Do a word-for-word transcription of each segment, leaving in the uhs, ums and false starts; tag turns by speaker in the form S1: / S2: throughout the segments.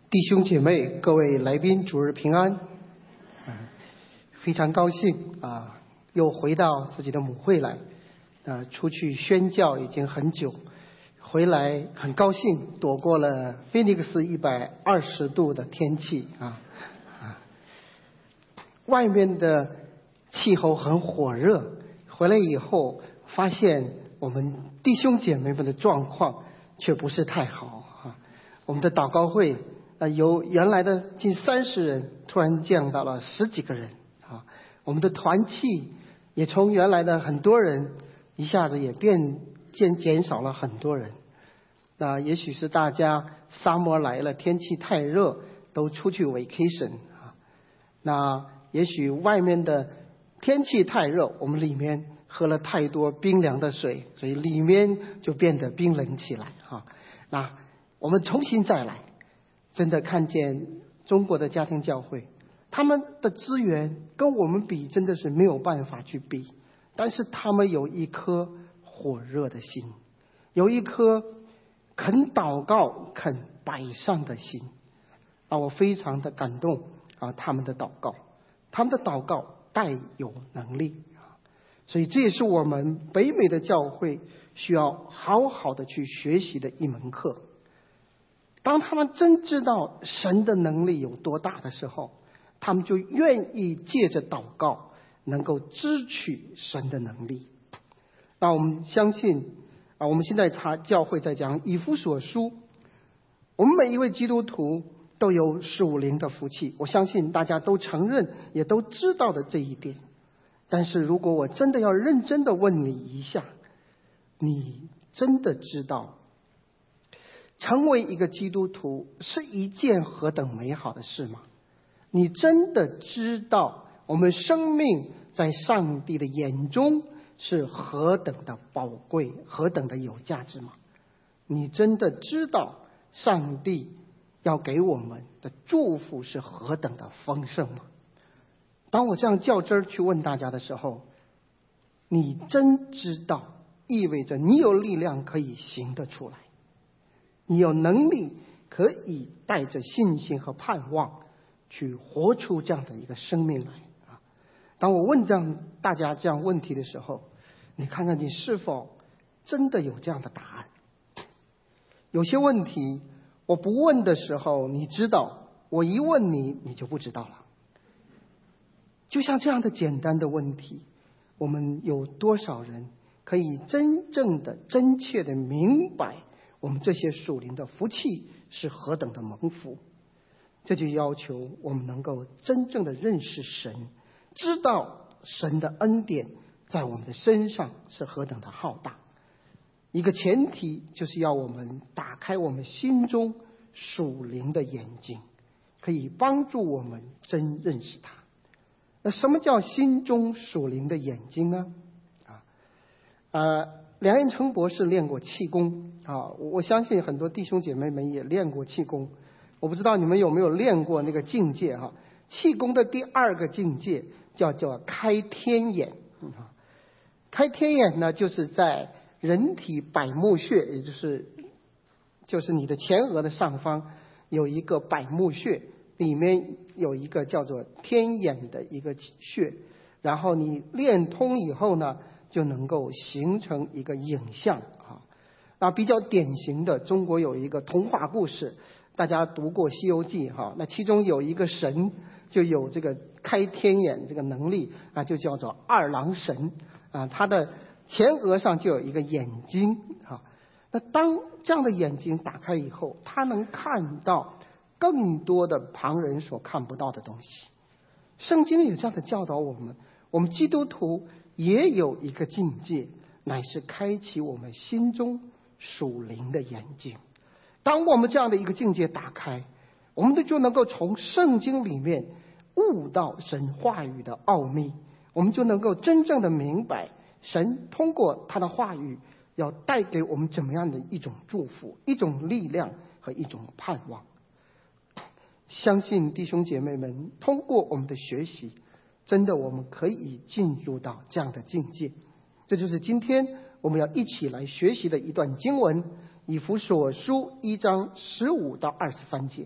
S1: 弟兄姐妹，各位来宾，主日平安。非常高兴啊，又回到自己的母会来。呃，出去宣教已经很久，回来很高兴，躲过了菲尼克斯一百二十度的天气啊啊！外面的气候很火热，回来以后发现我们弟兄姐妹们的状况却不是太好啊。我们的祷告会呃由原来的近三十人突然降到了十几个人啊，我们的团契也从原来的很多人一下子也变减减少了很多人。那也许是大家沙漠来了，天气太热，都出去 vacation 啊。那也许外面的天气太热，我们里面喝了太多冰凉的水，所以里面就变得冰冷起来啊。那我们重新再来，真的看见中国的家庭教会，他们的资源跟我们比真的是没有办法去比，但是他们有一颗火热的心，有一颗肯祷告肯摆上的心啊，我非常的感动啊，他们的祷告，他们的祷告带有能力啊，所以这也是我们北美的教会需要好好的去学习的一门课。当他们真知道神的能力有多大的时候，他们就愿意借着祷告能够支取神的能力。那我们相信啊，我们现在查教会在讲以弗所书，我们每一位基督徒都有属灵的福气，我相信大家都承认也都知道的这一点。但是如果我真的要认真的问你一下，你真的知道成为一个基督徒是一件何等美好的事吗？你真的知道我们生命在上帝的眼中是何等的宝贵，何等的有价值吗？你真的知道上帝要给我们的祝福是何等的丰盛吗？当我这样较真儿去问大家的时候，你真知道意味着你有力量可以行得出来，你有能力可以带着信心和盼望去活出这样的一个生命来啊！当我问这样大家这样问题的时候，你看看你是否真的有这样的答案？有些问题我不问的时候你知道，我一问你你就不知道了。就像这样的简单的问题，我们有多少人可以真正的真切的明白我们这些属灵的福气是何等的蒙福？这就要求我们能够真正的认识神，知道神的恩典在我们的身上是何等的浩大。一个前提就是要我们打开我们心中属灵的眼睛，可以帮助我们真认识他。那什么叫心中属灵的眼睛呢？啊，呃，梁彦成博士练过气功啊，我相信很多弟兄姐妹们也练过气功。我不知道你们有没有练过那个境界哈？气功的第二个境界叫叫开天眼。开天眼呢，就是在人体百目穴，也就是就是你的前额的上方有一个百目穴，里面有一个叫做天眼的一个穴，然后你练通以后呢，就能够形成一个影像啊。那比较典型的，中国有一个童话故事，大家读过《西游记》哈，那其中有一个神就有这个开天眼这个能力啊，就叫做二郎神啊，他的前额上就有一个眼睛啊。那当这样的眼睛打开以后，他能看到更多的旁人所看不到的东西。圣经有这样的教导我们，我们基督徒也有一个境界，乃是开启我们心中属灵的眼睛。当我们这样的一个境界打开，我们就能够从圣经里面悟到神话语的奥秘，我们就能够真正的明白神通过他的话语要带给我们怎么样的一种祝福，一种力量和一种盼望。相信弟兄姐妹们通过我们的学习，真的我们可以进入到这样的境界。这就是今天我们要一起来学习的一段经文，以弗所书一章十五到二十三节。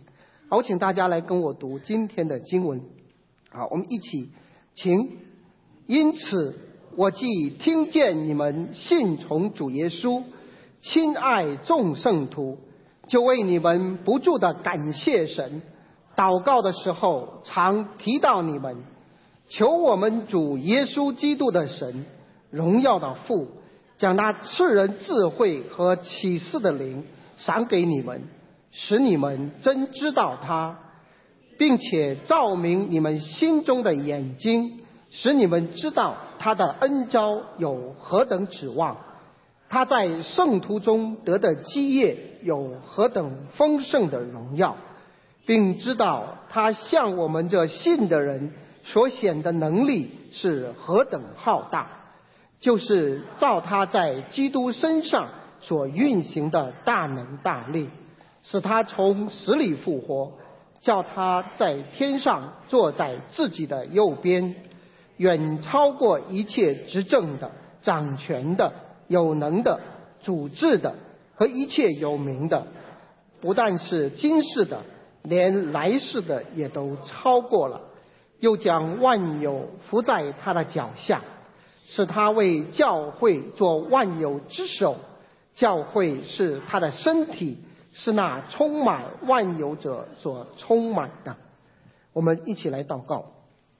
S1: 好，我请大家来跟我读今天的经文。好，我们一起请。因此我既听见你们信从主耶稣，亲爱众圣徒，就为你们不住的感谢神，祷告的时候常提到你们，求我们主耶稣基督的神，荣耀的父，将那赐人智慧和启示的灵赏给你们，使你们真知道他，并且照明你们心中的眼睛，使你们知道他的恩召有何等指望，他在圣徒中得的基业有何等丰盛的荣耀，并知道他向我们这信的人所显的能力是何等浩大，就是照他在基督身上所运行的大能大力，使他从死里复活，叫他在天上坐在自己的右边，远超过一切执政的、掌权的、有能的、主治的和一切有名的，不但是今世的，连来世的也都超过了，又将万有伏在他的脚下，使他为教会做万有之首。教会是他的身体，是那充满万有者所充满的。我们一起来祷告。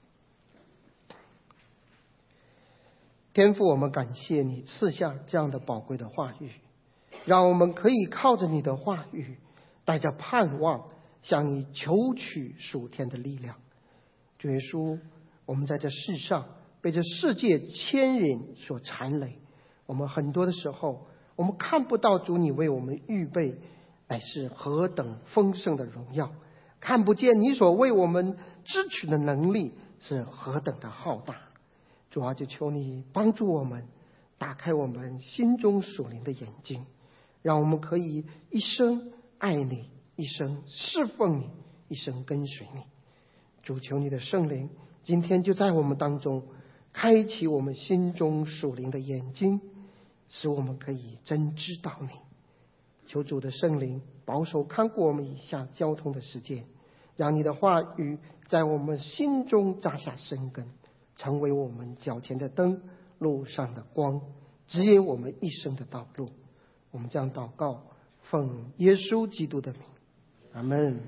S1: 天父，我们感谢你赐下这样的宝贵的话语，让我们可以靠着你的话语，带着盼望向你求取属天的力量。主耶稣，我们在这世上被这世界牵引所缠累，我们很多的时候我们看不到主你为我们预备乃是何等丰盛的荣耀，看不见你所为我们支取的能力是何等的浩大。主啊，就求你帮助我们，打开我们心中属灵的眼睛，让我们可以一生爱你，一生侍奉你，一生跟随你。主，求你的圣灵今天就在我们当中开启我们心中属灵的眼睛，使我们可以真知道你。求主的圣灵保守看顾我们以下交通的时间，让你的话语在我们心中扎下深根，成为我们脚前的灯，路上的光，指引我们一生的道路。我们将祷告奉耶稣基督的名，阿们。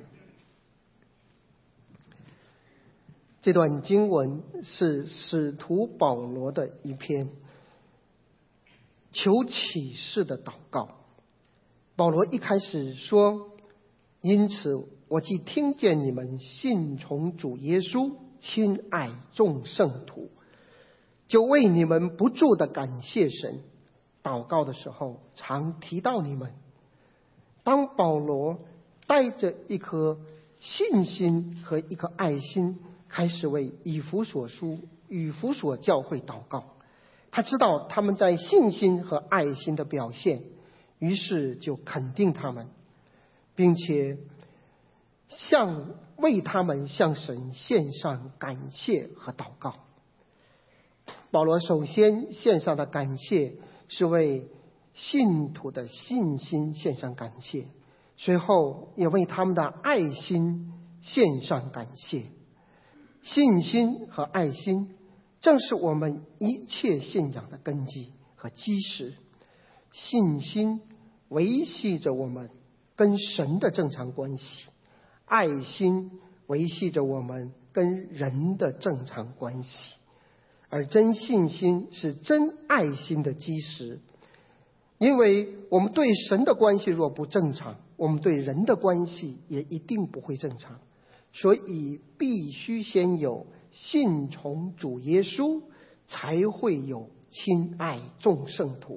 S1: 这段经文是使徒保罗的一篇求启示的祷告。保罗一开始说，因此我既听见你们信从主耶稣，亲爱众圣徒，就为你们不住的感谢神，祷告的时候常提到你们。当保罗带着一颗信心和一颗爱心开始为以弗所书以弗所教会祷告，他知道他们在信心和爱心的表现，于是就肯定他们，并且向为他们向神献上感谢和祷告。保罗首先献上的感谢是为信徒的信心献上感谢，随后也为他们的爱心献上感谢。信心和爱心正是我们一切信仰的根基和基石。信心维系着我们跟神的正常关系，爱心维系着我们跟人的正常关系，而真信心是真爱心的基石。因为我们对神的关系若不正常，我们对人的关系也一定不会正常，所以必须先有信从主耶稣，才会有亲爱众圣徒。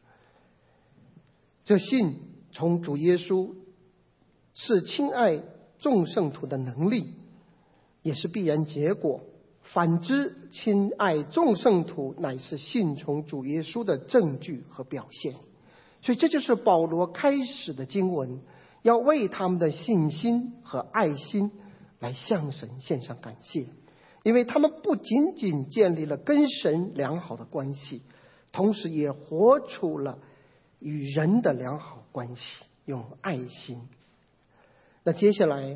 S1: 这信从主耶稣是亲爱众圣徒的能力，也是必然结果。反之，亲爱众圣徒乃是信从主耶稣的证据和表现。所以这就是保罗开始的经文，要为他们的信心和爱心来向神献上感谢。因为他们不仅仅建立了跟神良好的关系，同时也活出了与人的良好关系，用爱心。那接下来保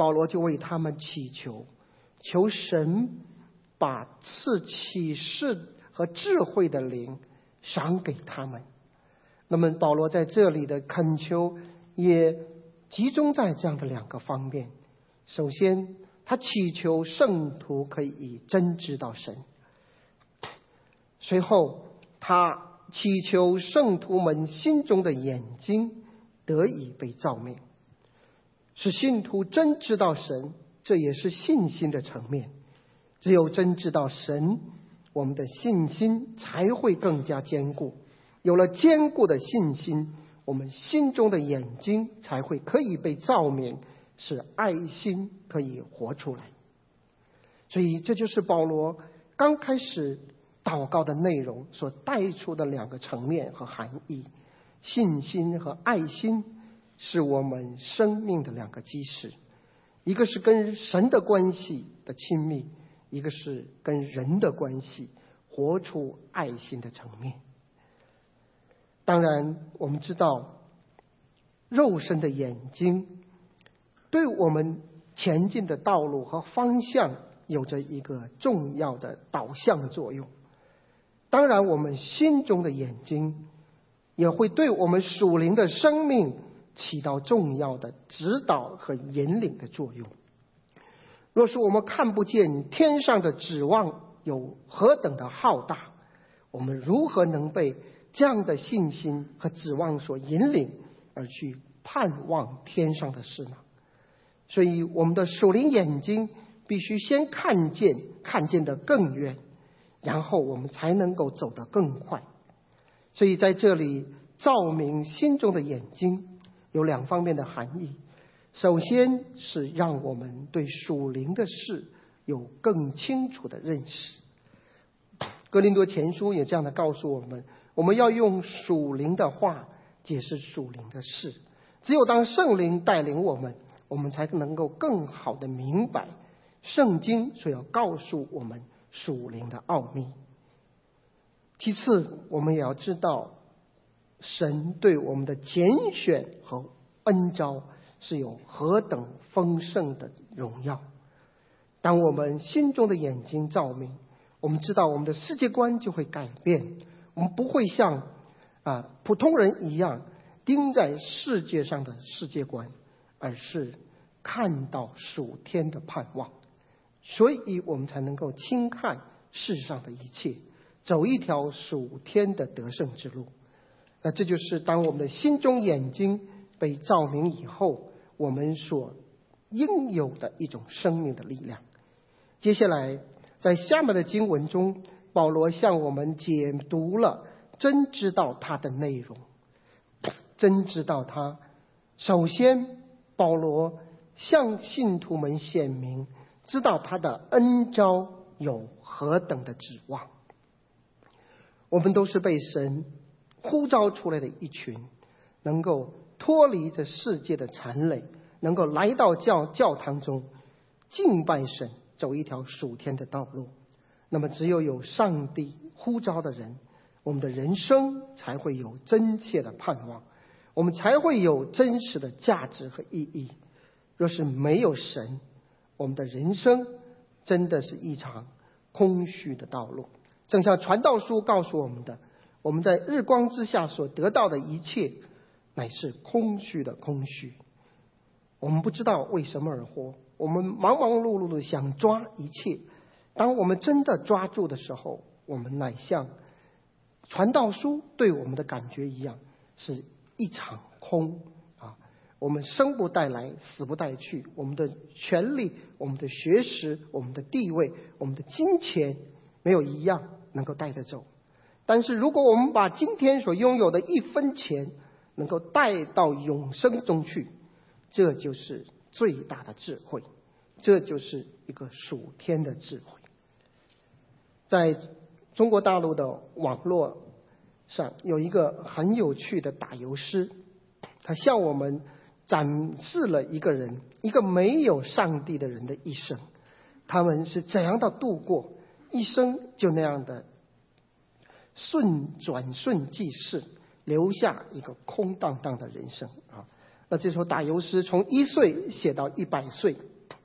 S1: 保罗就为他们祈求，求神把赐启示和智慧的灵赏给他们。那么保罗在这里的恳求也集中在这样的两个方面。首先，他祈求圣徒可以真知道神；随后，他祈求圣徒们心中的眼睛得以被照明，使信徒真知道神。这也是信心的层面。只有真知道神，我们的信心才会更加坚固。有了坚固的信心，我们心中的眼睛才会可以被照明，使爱心可以活出来。所以这就是保罗刚开始祷告的内容所带出的两个层面和含义。信心和爱心是我们生命的两个基石，一个是跟神的关系的亲密，一个是跟人的关系，活出爱心的层面。当然我们知道，肉身的眼睛对我们前进的道路和方向有着一个重要的导向作用。当然我们心中的眼睛也会对我们属灵的生命起到重要的指导和引领的作用。若是我们看不见天上的指望有何等的浩大，我们如何能被这样的信心和指望所引领而去盼望天上的事呢？所以我们的属灵眼睛必须先看见，看见得更远，然后我们才能够走得更快。所以在这里照明心中的眼睛有两方面的含义。首先是让我们对属灵的事有更清楚的认识。哥林多前书也这样的告诉我们，我们要用属灵的话解释属灵的事。只有当圣灵带领我们，我们才能够更好的明白圣经所要告诉我们属灵的奥秘。其次，我们也要知道神对我们的拣选和恩召是有何等丰盛的荣耀。当我们心中的眼睛照明，我们知道我们的世界观就会改变。我们不会像啊普通人一样盯在世界上的世界观，而是看到属天的盼望。所以我们才能够轻看世上的一切，走一条属天的得胜之路。那这就是当我们的心中眼睛被照明以后，我们所应有的一种生命的力量。接下来在下面的经文中，保罗向我们解读了真知道他的内容。真知道他，首先保罗向信徒们显明，知道他的恩召有何等的指望。我们都是被神呼召出来的一群，能够脱离这世界的残累，能够来到教教堂中敬拜神，走一条属天的道路。那么只有有上帝呼召的人，我们的人生才会有真切的盼望，我们才会有真实的价值和意义。若是没有神，我们的人生真的是一场空虚的道路。正像传道书告诉我们的，我们在日光之下所得到的一切乃是空虚的空虚。我们不知道为什么而活，我们忙忙碌碌的想抓一切，当我们真的抓住的时候，我们乃像传道书对我们的感觉一样，是一场空啊！我们生不带来，死不带去，我们的权利、我们的学识、我们的地位、我们的金钱，没有一样能够带得走。但是如果我们把今天所拥有的一分钱能够带到永生中去，这就是最大的智慧，这就是一个属天的智慧。在中国大陆的网络上有一个很有趣的打油诗，他向我们展示了一个人，一个没有上帝的人的一生，他们是怎样的度过一生，就那样的顺转瞬即逝，留下一个空荡荡的人生啊。那这首打油诗从一岁写到一百岁，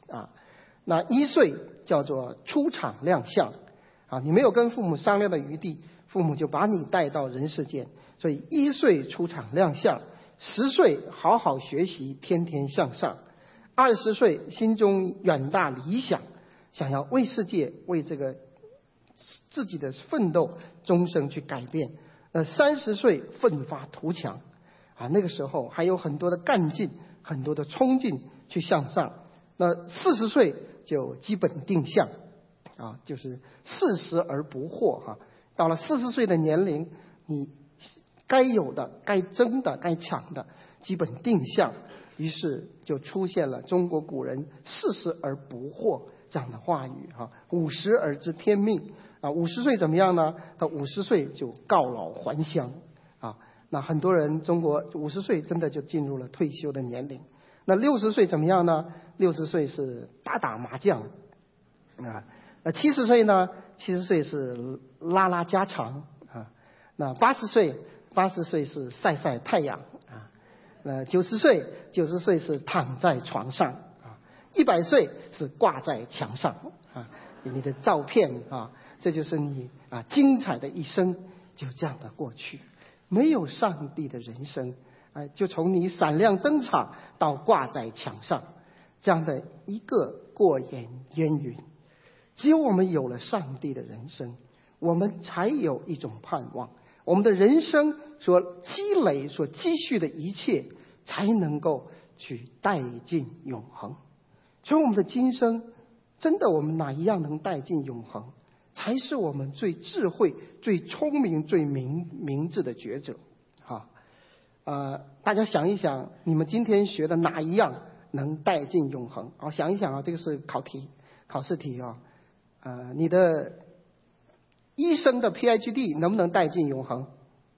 S1: 啊。那一岁叫做出场亮相啊，你没有跟父母商量的余地，父母就把你带到人世间，所以一岁出场亮相。十岁好好学习，天天向上。二十岁心中远大理想，想要为世界为这个自己的奋斗终生去改变。呃，三十岁奋发图强啊，那个时候还有很多的干劲，很多的冲劲去向上。那四十岁就基本定向啊，就是四十而不惑哈、啊。到了四十岁的年龄，你该有的、该争的、该抢的，基本定向。于是就出现了中国古人“四十而不惑”这样的话语哈、啊，五十而知天命啊。五十岁怎么样呢？到五十岁就告老还乡啊。那很多人中国五十岁真的就进入了退休的年龄。那六十岁怎么样呢？六十岁是打打麻将啊。那七十岁呢？七十岁是拉拉家常啊。那八十岁。八十岁是晒晒太阳啊，呃，九十岁，九十岁是躺在床上啊，一百岁是挂在墙上啊，你的照片啊，这就是你啊精彩的一生，就这样的过去。没有上帝的人生，哎、呃，就从你闪亮登场到挂在墙上，这样的一个过眼烟云。只有我们有了上帝的人生，我们才有一种盼望。我们的人生所积累、所积蓄的一切，才能够去带进永恒。所以，我们的今生，真的，我们哪一样能带进永恒，才是我们最智慧、最聪明、最明明智的抉择。哈，呃，大家想一想，你们今天学的哪一样能带进永恒？好，想一想啊，这个是考题、考试题啊。呃，你的医生的 P H D 能不能带进永恒？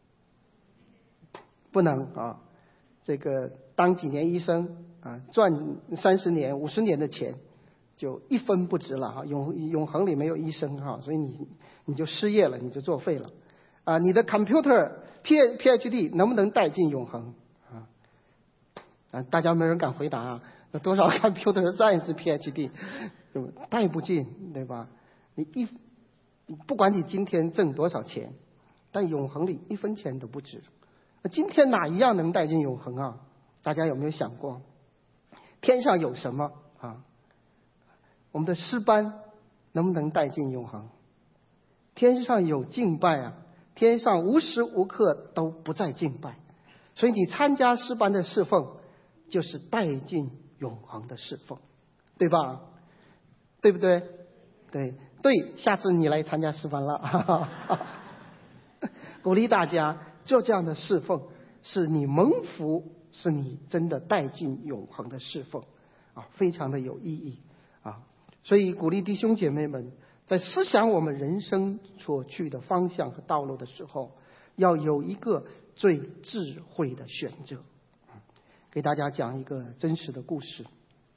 S1: 不能啊！这个当几年医生啊，赚三十年、五十年的钱，就一分不值了哈。永永恒里没有医生哈，所以你你就失业了，你就作废了啊！你的 computer P P H D 能不能带进永恒啊？啊，大家没人敢回答啊！那多少 computer science P H D 带不进，对吧？你一不管你今天挣多少钱，但永恒里一分钱都不值。那今天哪一样能带进永恒啊？大家有没有想过？天上有什么啊？我们的诗班能不能带进永恒？天上有敬拜啊，天上无时无刻都不在敬拜，所以你参加诗班的侍奉，就是带进永恒的侍奉，对吧？对不对？对对，下次你来参加诗班了，鼓励大家做这样的侍奉，是你蒙福，是你真的带进永恒的侍奉啊，非常的有意义啊。所以鼓励弟兄姐妹们，在思想我们人生所去的方向和道路的时候，要有一个最智慧的选择。给大家讲一个真实的故事。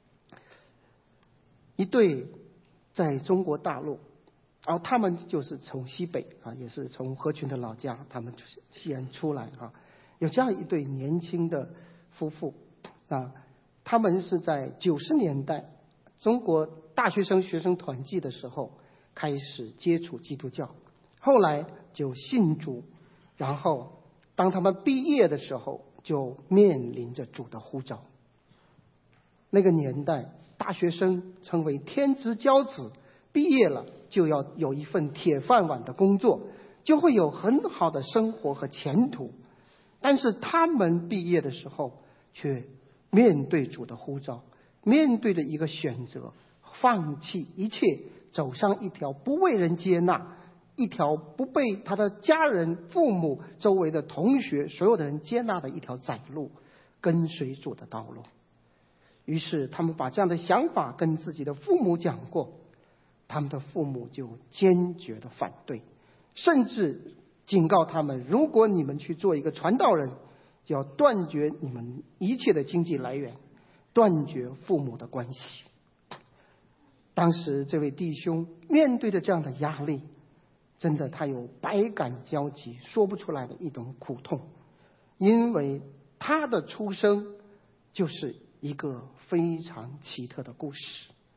S1: 一对在中国大陆，然后他们就是从西北啊，也是从合群的老家，他们西安出来啊，有这样一对年轻的夫妇啊，他们是在九十年代中国大学生学生团契的时候开始接触基督教，后来就信主，然后当他们毕业的时候，就面临着主的呼召。那个年代，大学生成为天之骄子，毕业了就要有一份铁饭碗的工作，就会有很好的生活和前途。但是他们毕业的时候，却面对主的呼召，面对着一个选择，放弃一切，走上一条不为人接纳，一条不被他的家人、父母、周围的同学所有的人接纳的一条窄路，跟随主的道路。于是他们把这样的想法跟自己的父母讲过，他们的父母就坚决的反对，甚至警告他们，如果你们去做一个传道人，就要断绝你们一切的经济来源，断绝父母的关系。当时这位弟兄面对着这样的压力，真的他有百感交集，说不出来的一种苦痛，因为他的出生就是一个非常奇特的故事。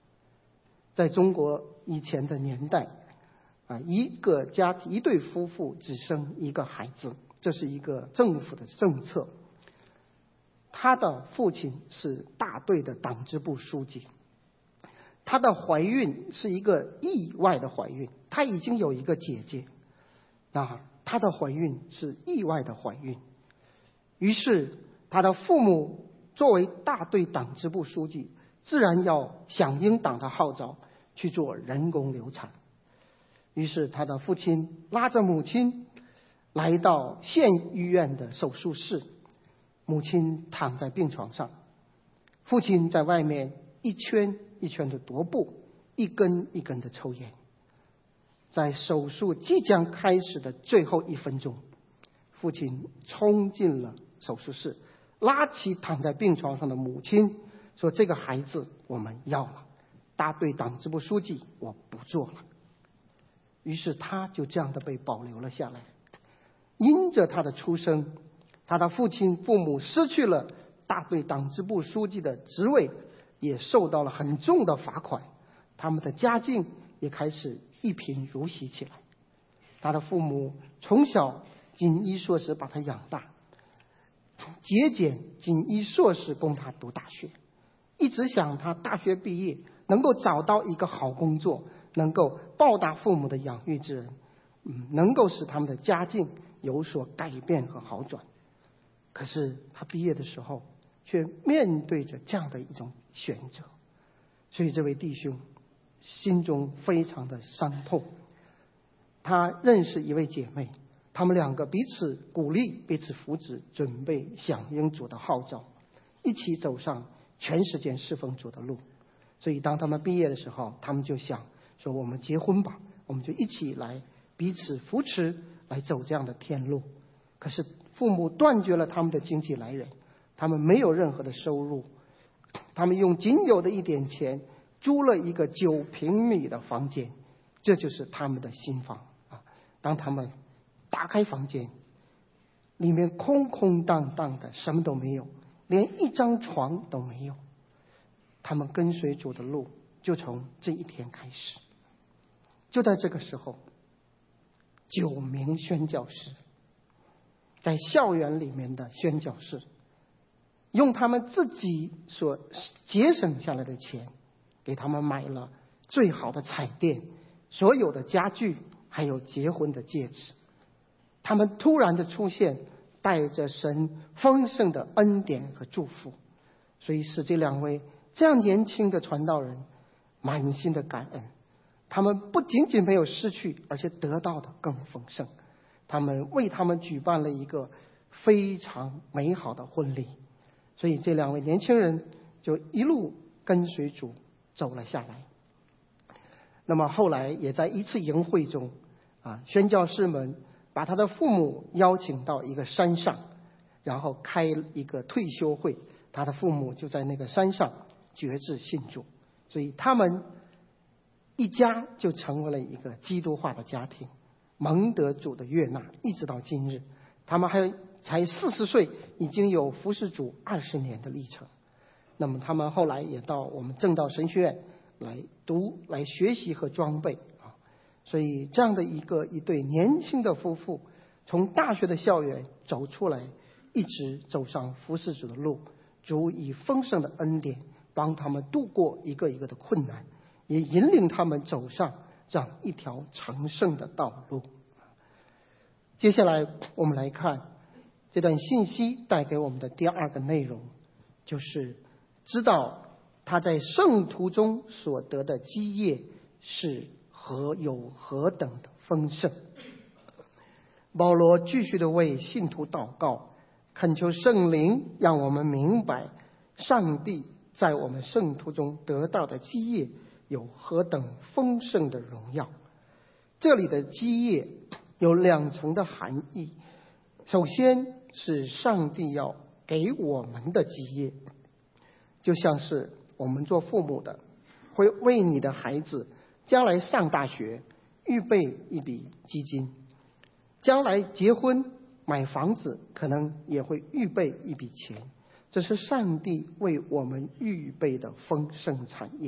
S1: 在中国以前的年代啊，一个家庭一对夫妇只生一个孩子，这是一个政府的政策。他的父亲是大队的党支部书记，他的怀孕是一个意外的怀孕，他已经有一个姐姐啊，他的怀孕是意外的怀孕。于是他的父母作为大队党支部书记，自然要响应党的号召去做人工流产。于是他的父亲拉着母亲来到县医院的手术室，母亲躺在病床上，父亲在外面一圈一圈的踱步，一根一根的抽烟。在手术即将开始的最后一分钟，父亲冲进了手术室，拉起躺在病床上的母亲，说：“这个孩子我们要了，大队党支部书记我不做了。”于是他就这样的被保留了下来。因着他的出生，他的父亲父母失去了大队党支部书记的职位，也受到了很重的罚款，他们的家境也开始一贫如洗起来。他的父母从小锦衣硕士把他养大，节俭锦衣硕士供他读大学，一直想他大学毕业能够找到一个好工作，能够报答父母的养育之恩，嗯，能够使他们的家境有所改变和好转。可是他毕业的时候却面对着这样的一种选择，所以这位弟兄心中非常的伤痛。他认识一位姐妹，他们两个彼此鼓励，彼此扶持，准备响应主的号召，一起走上全时间侍奉主的路。所以当他们毕业的时候，他们就想说：“我们结婚吧，我们就一起来彼此扶持，来走这样的天路。”可是父母断绝了他们的经济来源，他们没有任何的收入，他们用仅有的一点钱租了一个九平米的房间，这就是他们的新房啊！当他们打开房间，里面空空荡荡的，什么都没有，连一张床都没有。他们跟随主的路就从这一天开始。就在这个时候，九名宣教士在校园里面的宣教士，用他们自己所节省下来的钱，给他们买了最好的彩电、所有的家具，还有结婚的戒指。他们突然的出现，带着神丰盛的恩典和祝福，所以使这两位这样年轻的传道人满心的感恩。他们不仅仅没有失去，而且得到的更丰盛。他们为他们举办了一个非常美好的婚礼，所以这两位年轻人就一路跟随主走了下来。那么后来也在一次营会中啊，宣教士们把他的父母邀请到一个山上，然后开一个退休会，他的父母就在那个山上决志信主，所以他们一家就成为了一个基督化的家庭，蒙得主的悦纳，一直到今日。他们还才四十岁，已经有服侍主二十年的历程。那么他们后来也到我们正道神学院来读、来学习和装备啊。所以这样的一个一对年轻的夫妇，从大学的校园走出来，一直走上服侍主的路。主以丰盛的恩典帮他们度过一个一个的困难，也引领他们走上这样一条成圣的道路。接下来我们来看这段信息带给我们的第二个内容，就是知道他在圣徒中所得的基业是何有何等的丰盛。保罗继续的为信徒祷告，恳求圣灵让我们明白上帝在我们圣徒中得到的基业有何等丰盛的荣耀。这里的基业有两层的含义，首先是上帝要给我们的基业，就像是我们做父母的会为你的孩子将来上大学预备一笔基金，将来结婚买房子可能也会预备一笔钱，这是上帝为我们预备的丰盛产业，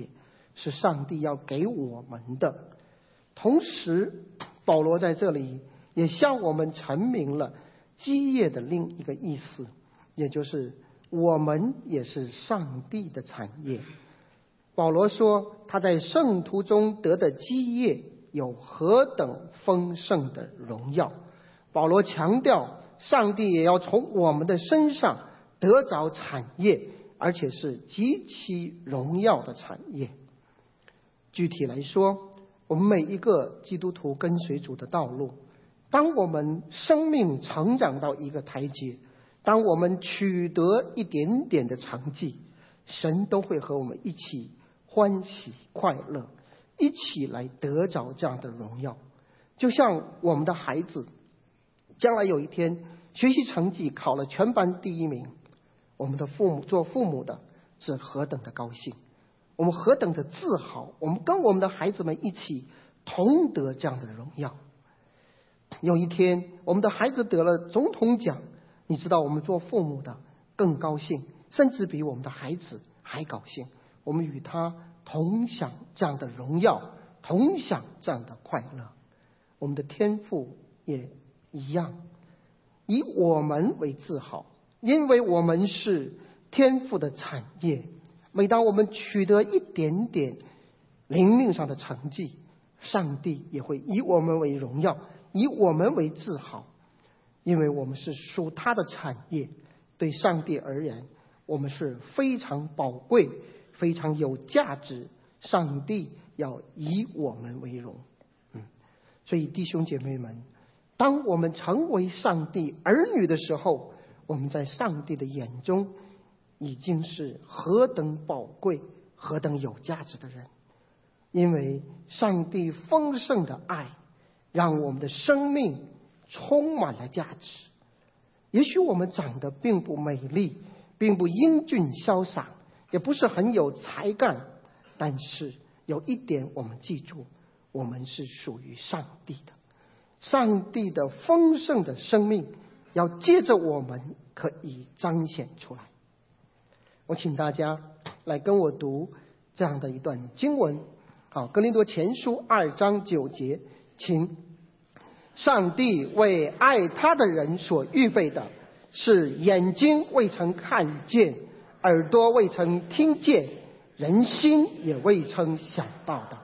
S1: 是上帝要给我们的。同时保罗在这里也向我们阐明了基业的另一个意思，也就是我们也是上帝的产业。保罗说他在圣徒中得的基业有何等丰盛的荣耀。保罗强调上帝也要从我们的身上得着产业，而且是极其荣耀的产业。具体来说，我们每一个基督徒跟随主的道路，当我们生命成长到一个台阶，当我们取得一点点的成绩，神都会和我们一起欢喜快乐，一起来得着这样的荣耀。就像我们的孩子将来有一天学习成绩考了全班第一名，我们的父母做父母的是何等的高兴，我们何等的自豪，我们跟我们的孩子们一起同得这样的荣耀。有一天我们的孩子得了总统奖，你知道我们做父母的更高兴，甚至比我们的孩子还高兴，我们与他同享这样的荣耀，同享这样的快乐。我们的天父也一样，以我们为自豪，因为我们是天父的产业。每当我们取得一点点灵命上的成绩，上帝也会以我们为荣耀，以我们为自豪，因为我们是属他的产业。对上帝而言，我们是非常宝贵，非常有价值，上帝要以我们为荣。嗯，所以弟兄姐妹们，当我们成为上帝儿女的时候，我们在上帝的眼中已经是何等宝贵，何等有价值的人。因为上帝丰盛的爱让我们的生命充满了价值。也许我们长得并不美丽，并不英俊潇洒，也不是很有才干，但是有一点我们记住，我们是属于上帝的。上帝的丰盛的生命要借着我们可以彰显出来。我请大家来跟我读这样的一段经文。好，哥林多前书二章九节，请。上帝为爱他的人所预备的，是眼睛未曾看见，耳朵未曾听见，人心也未曾想到的。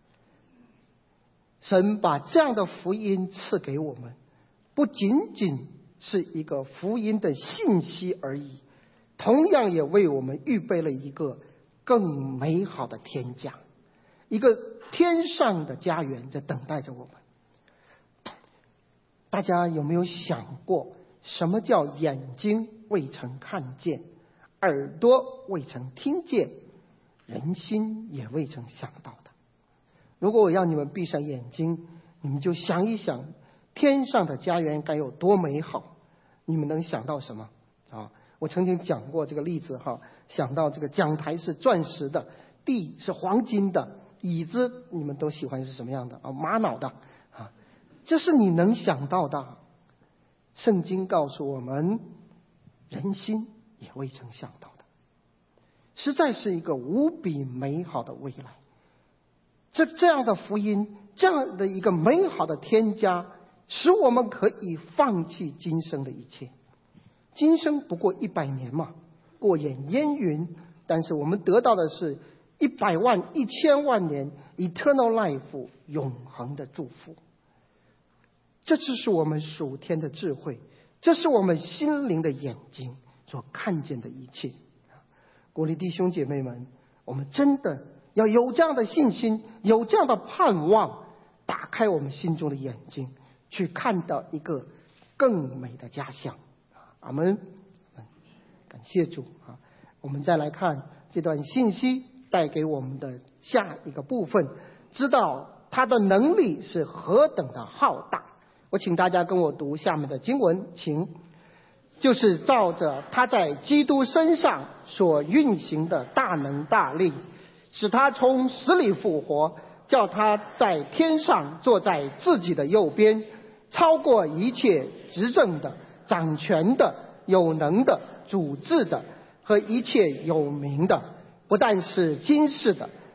S1: 神把这样的福音赐给我们，不仅仅是一个福音的信息而已，同样也为我们预备了一个更美好的天家，一个天上的家园在等待着我们。大家有没有想过，什么叫眼睛未曾看见，耳朵未曾听见，人心也未曾想到的？如果我要你们闭上眼睛，你们就想一想天上的家园该有多美好。你们能想到什么啊？我曾经讲过这个例子哈，想到这个讲台是钻石的，地是黄金的，椅子你们都喜欢是什么样的啊？玛瑙的啊，这是你能想到的。圣经告诉我们，人心也未曾想到的，实在是一个无比美好的未来。这这样的福音，这样的一个美好的天家，使我们可以放弃今生的一切。今生不过一百年嘛，过眼烟云，但是我们得到的是一百万、一千万年 eternal life 永恒的祝福。这就是我们属天的智慧，这是我们心灵的眼睛所看见的一切。鼓励弟兄姐妹们，我们真的要有这样的信心，有这样的盼望，打开我们心中的眼睛，去看到一个更美的家乡。阿们。感谢主啊！我们再来看这段信息带给我们的下一个部分，知道他的能力是何等的浩大。我请大家跟我读下面的经文，请。就是照着他在基督身上所运行的大能大力，使他从死里复活，叫他在天上坐在自己的右边，超过一切执政的、掌权的、有能的、主治的和一切有名的，不但是今世的，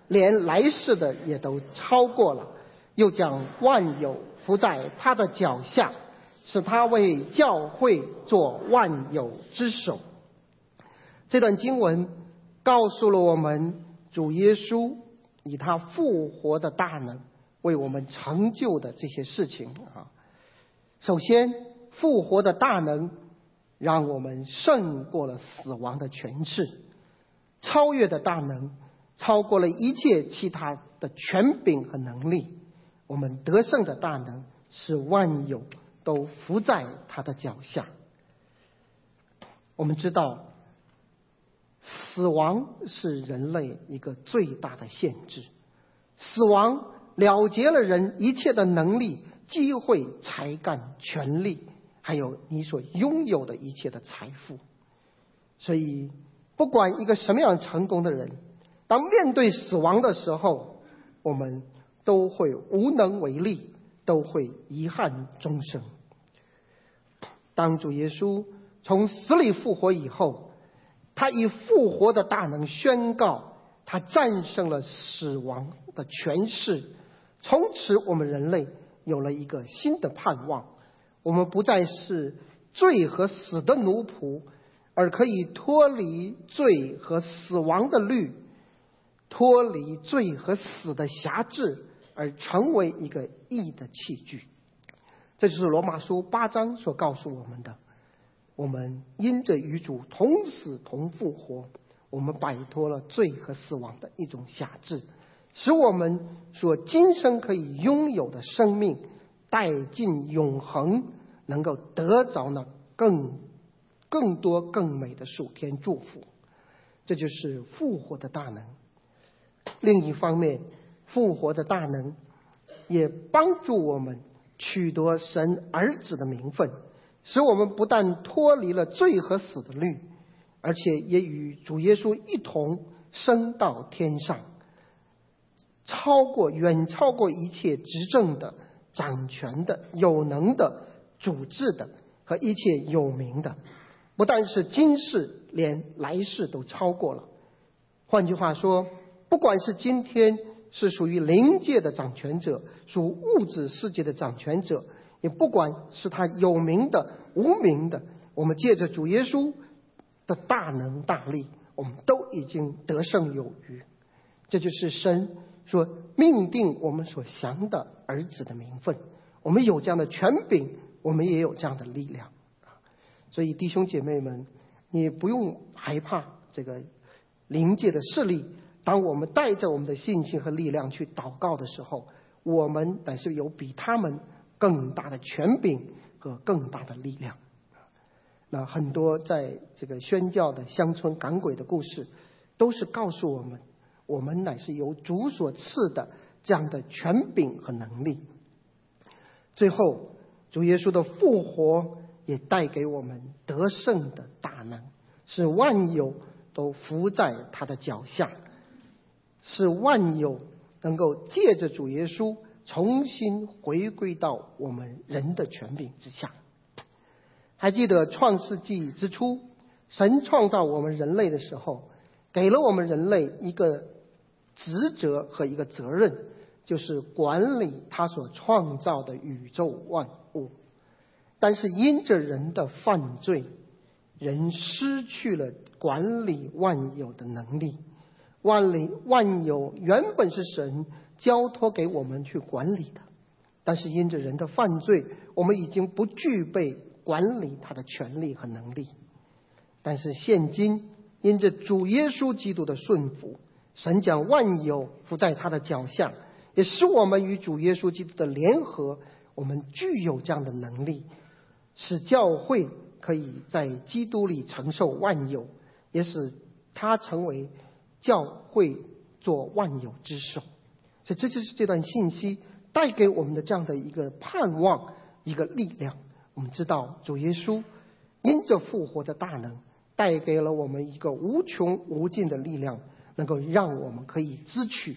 S1: 连来世的也都超过了，又将万有伏在他的脚下，使他为教会做万有之首。这段经文告诉了我们，主耶稣以他复活的大能为我们成就的这些事情啊。首先，复活的大能让我们胜过了死亡的权势，超越的大能超过了一切其他的权柄和能力。我们得胜的大能使万有都伏在他的脚下。我们知道，死亡是人类一个最大的限制，死亡了结了人一切的能力、机会、才干、权利，还有你所拥有的一切的财富。所以不管一个什么样成功的人，当面对死亡的时候，我们都会无能为力，都会遗憾终生。当主耶稣从死里复活以后，他以复活的大能宣告，他战胜了死亡的权势。从此我们人类有了一个新的盼望，我们不再是罪和死的奴仆，而可以脱离罪和死亡的律，脱离罪和死的辖制，而成为一个义的器具。这就是罗马书八章所告诉我们的，我们因着与主同死同复活，我们摆脱了罪和死亡的一种辖制，使我们所今生可以拥有的生命带进永恒，能够得着那更更多更美的属天祝福。这就是复活的大能。另一方面，复活的大能也帮助我们取得神儿子的名分，使我们不但脱离了罪和死的律，而且也与主耶稣一同升到天上，超过远超过一切执政的、掌权的、有能的、主治的和一切有名的。不但是今世，连来世都超过了。换句话说，不管是今天是属于灵界的掌权者，属物质世界的掌权者，也不管是他有名的无名的，我们借着主耶稣的大能大力，我们都已经得胜有余。这就是神所命定我们所降的儿子的名分。我们有这样的权柄，我们也有这样的力量。所以弟兄姐妹们，你不用害怕这个灵界的势力。当我们带着我们的信心和力量去祷告的时候，我们乃是有比他们更大的权柄和更大的力量。那很多在这个宣教的乡村赶鬼的故事，都是告诉我们，我们乃是由主所赐的这样的权柄和能力。最后，主耶稣的复活也带给我们得胜的大能，使万有都伏在他的脚下，使万有能够借着主耶稣重新回归到我们人的权柄之下。还记得创世纪之初，神创造我们人类的时候，给了我们人类一个职责和一个责任，就是管理他所创造的宇宙万物。但是因着人的犯罪，人失去了管理万有的能力。万里万有原本是神交托给我们去管理的，但是因着人的犯罪，我们已经不具备管理他的权利和能力。但是现今因着主耶稣基督的顺服，神将万有伏在他的脚下，也使我们与主耶稣基督的联合，我们具有这样的能力，使教会可以在基督里承受万有，也使他成为教会做万有之首。所以这就是这段信息带给我们的这样的一个盼望，一个力量。我们知道主耶稣因着复活的大能，带给了我们一个无穷无尽的力量，能够让我们可以支取。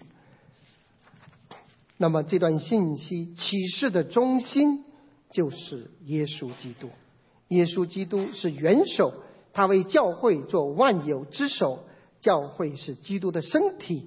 S1: 那么这段信息启示的中心就是耶稣基督。耶稣基督是元首，他为教会做万有之首。教会是基督的身体，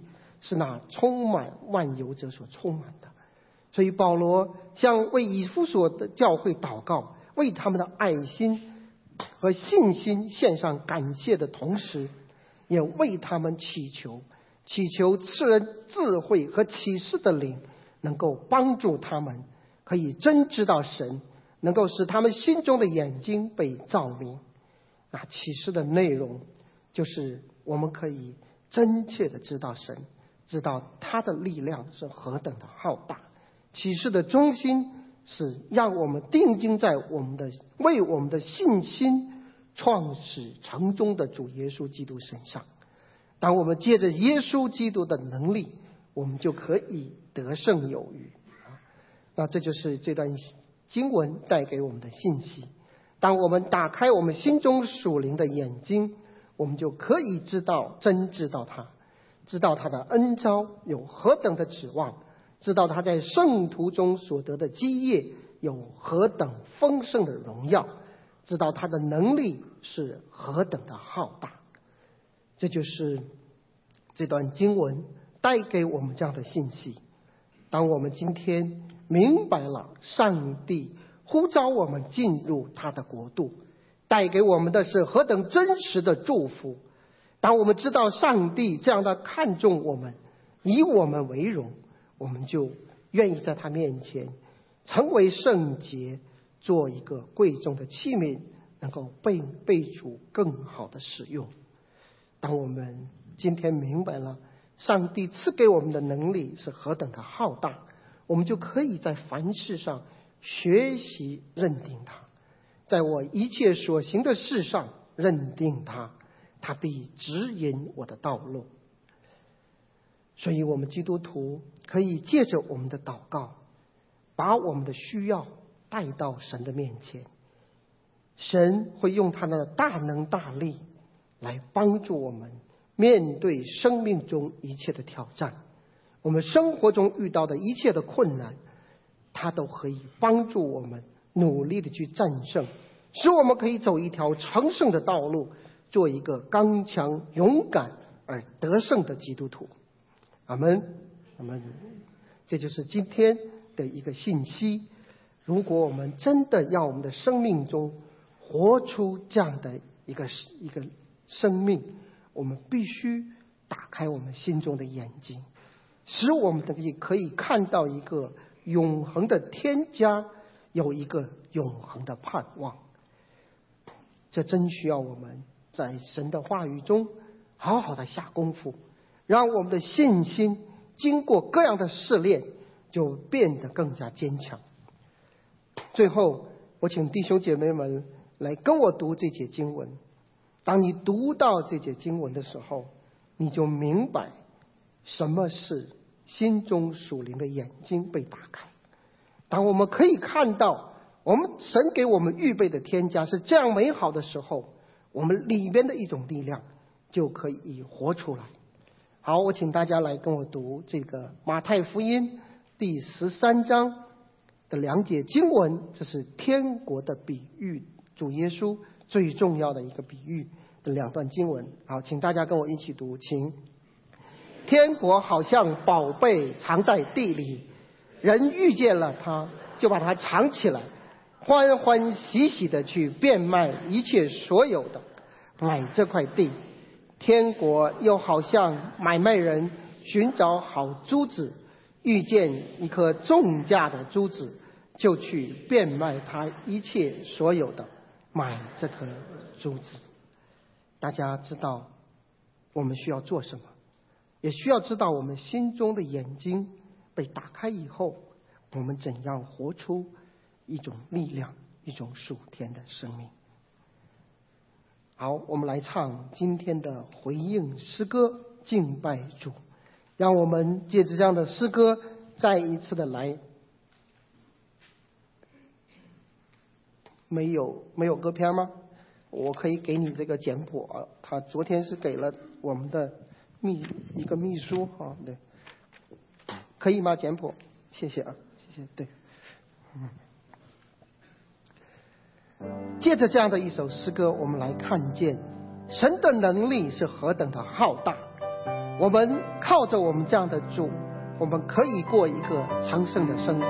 S1: 是那充满万有者所充满的。所以保罗向为以弗所的教会祷告，为他们的爱心和信心献上感谢的同时，也为他们祈求，祈求赐人智慧和启示的灵，能够帮助他们可以真知道神，能够使他们心中的眼睛被照明。那启示的内容就是我们可以真切的知道神，知道他的力量是何等的浩大。启示的中心是让我们定睛在我们的为我们的信心创始成终的主耶稣基督身上。当我们借着耶稣基督的能力，我们就可以得胜有余。那这就是这段经文带给我们的信息。当我们打开我们心中属灵的眼睛，我们就可以知道真知道他，知道他的恩召有何等的指望，知道他在圣徒中所得的基业有何等丰盛的荣耀，知道他的能力是何等的浩大。这就是这段经文带给我们这样的信息。当我们今天明白了上帝呼召我们进入他的国度，带给我们的是何等真实的祝福。当我们知道上帝这样的看重我们，以我们为荣，我们就愿意在他面前成为圣洁，做一个贵重的器皿，能够被被主更好的使用。当我们今天明白了上帝赐给我们的能力是何等的浩大，我们就可以在凡事上学习认定他，在我一切所行的事上认定他，他必指引我的道路。所以我们基督徒可以借着我们的祷告，把我们的需要带到神的面前，神会用他的大能大力来帮助我们面对生命中一切的挑战，我们生活中遇到的一切的困难，他都可以帮助我们努力的去战胜，使我们可以走一条成圣的道路，做一个刚强勇敢而得胜的基督徒。阿们，阿们。这就是今天的一个信息。如果我们真的要我们的生命中活出这样的一个一个生命，我们必须打开我们心中的眼睛，使我们可以看到一个永恒的天家，有一个永恒的盼望。这真需要我们在神的话语中好好的下功夫，让我们的信心经过各样的试炼就变得更加坚强。最后，我请弟兄姐妹们来跟我读这节经文。当你读到这节经文的时候，你就明白什么是心中属灵的眼睛被打开。当我们可以看到我们神给我们预备的天家是这样美好的时候，我们里边的一种力量就可以活出来。好，我请大家来跟我读这个马太福音第十三章的两节经文，这是天国的比喻，主耶稣最重要的一个比喻的两段经文。好，请大家跟我一起读，请。天国好像宝贝藏在地里，人遇见了它，就把它藏起来，欢欢喜喜的去变卖一切所有的，买这块地。天国又好像买卖人寻找好珠子，遇见一颗重价的珠子，就去变卖他一切所有的，买这颗珠子。大家知道我们需要做什么，也需要知道我们心中的眼睛被打开以后，我们怎样活出一种力量，一种属天的生命。好，我们来唱今天的回应诗歌，敬拜主。让我们借着这样的诗歌再一次的来。没有没有歌片吗？我可以给你这个简谱啊，他昨天是给了我们的秘一个秘书啊，对，可以吗？简谱，谢谢啊，谢谢，对，嗯。借着这样的一首诗歌，我们来看见神的能力是何等的浩大。 我们靠着我们这样的主，我们可以过一个长胜的生活。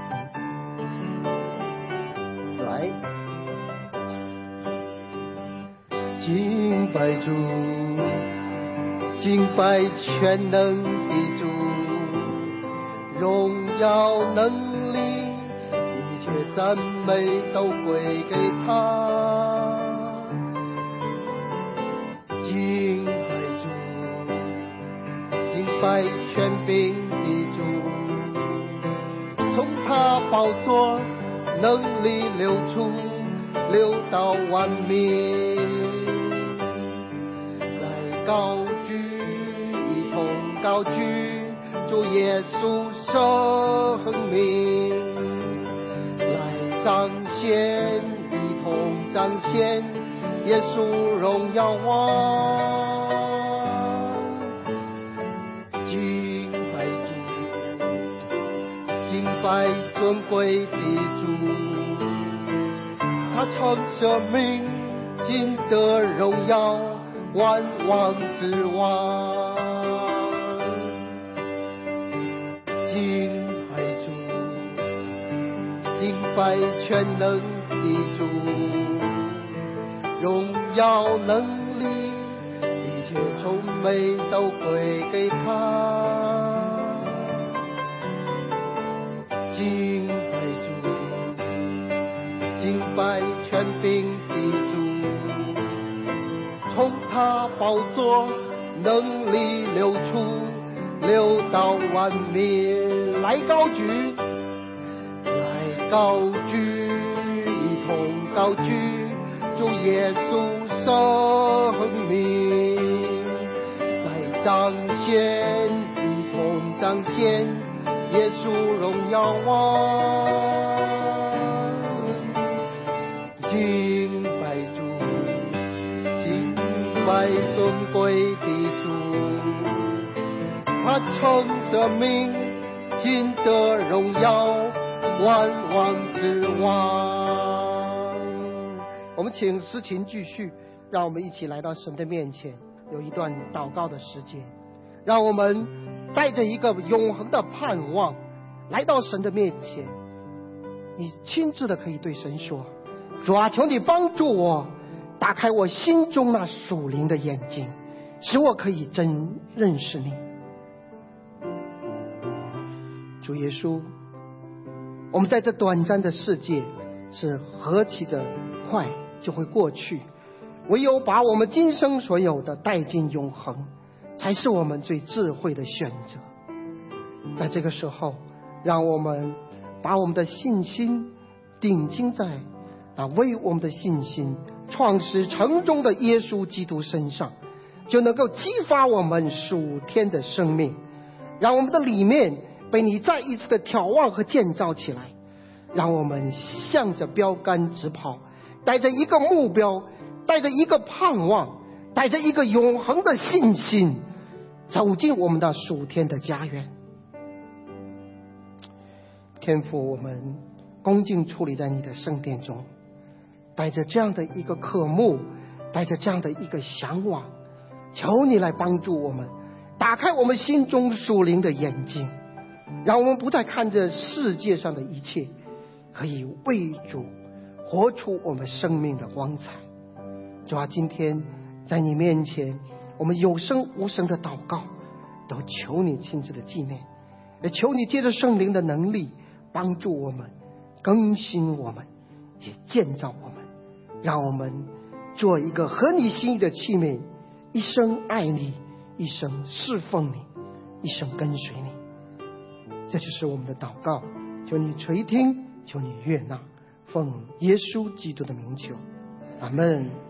S1: 来，敬拜主，敬拜全能的主，荣耀能力，一切赞美都归给他。敬拜主，敬拜权柄的主，从他宝座能力流出，流到万民。来高举，一同高举主耶稣生命，来彰显，一同彰显耶稣荣耀王。敬拜主，敬拜尊贵的主，他曾舍命，今得荣耀，万王之王。敬拜主，敬拜全能的主，荣耀能力，一切崇美都归给他。敬拜主，敬拜权柄的主，从他宝座能力流出，流到万民。来高举，来高举，一同高举主耶稣生命，来彰显，一同彰显耶稣荣耀王。敬拜主，敬拜尊贵的主，他曾舍命，今得荣耀，万王之王。我们请诗琴继续，让我们一起来到神的面前，有一段祷告的时间，让我们带着一个永恒的盼望来到神的面前。你亲自的可以对神说，主啊，求你帮助我打开我心中那属灵的眼睛，使我可以真认识你。主耶稣，我们在这短暂的世界是何其的快就会过去，唯有把我们今生所有的带进永恒，才是我们最智慧的选择。在这个时候，让我们把我们的信心定睛在那为我们的信心创始成终的耶稣基督身上，就能够激发我们属天的生命，让我们的里面被你再一次的挑旺和建造起来，让我们向着标杆直跑，带着一个目标，带着一个盼望，带着一个永恒的信心，走进我们的属天的家园。天父，我们恭敬矗立在你的圣殿中，带着这样的一个渴慕，带着这样的一个向往，求你来帮助我们，打开我们心中属灵的眼睛，让我们不再看着世界上的一切，可以为主活出我们生命的光彩。主啊，今天在你面前，我们有声无声的祷告，都求你亲自的纪念，也求你借着圣灵的能力帮助我们，更新我们，也建造我们，让我们做一个合你心意的器皿，一生爱你，一生侍奉你，一生跟随你。这就是我们的祷告，求你垂听，求你悦纳，奉耶稣基督的名求，阿们。